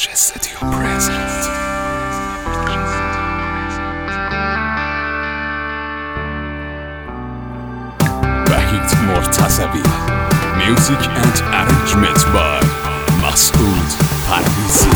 Flash Studio present. Wahid Mortazavi. Music and arrangement by Masoud Parvizi.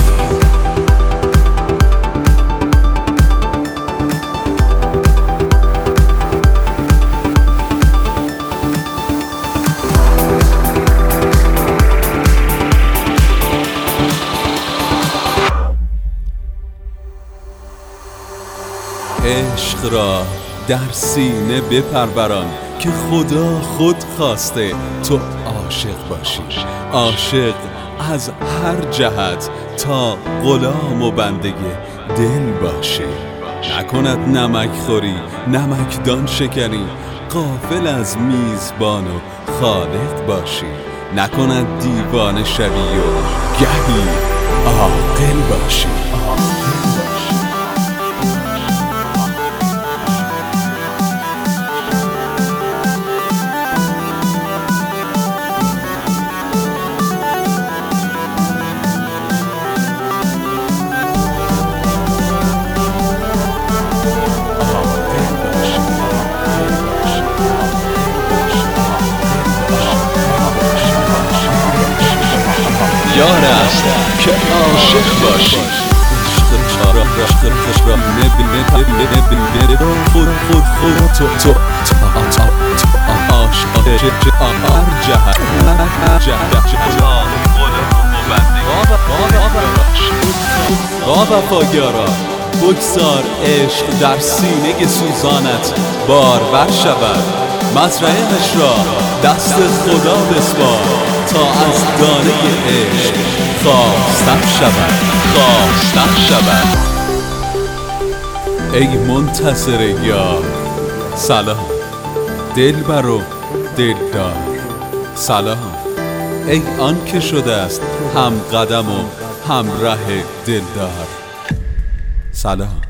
عشق را در سینه بپروران که خدا خود خواسته تو عاشق باشی، عاشق از هر جهت تا غلام و بنده دل باشی. نکند نمک خوری نمکدان شکنی، غافل از میزبان و خالق باشی. نکند دیوانه شوی و گهی عاقل باشی. یار است که عاشق باشی، خود تو عاشق هر جهت با وفاگاران بگذار عشق در سینه سوزانت بارور شود. مزرعه‌اش را دست خدا بسپار تا از دانه عشق خواستن شود. ای منتصر یار سلام، دلبر و دلدار سلام. ای آن که شده است هم قدم و هم ره دلدار سلام.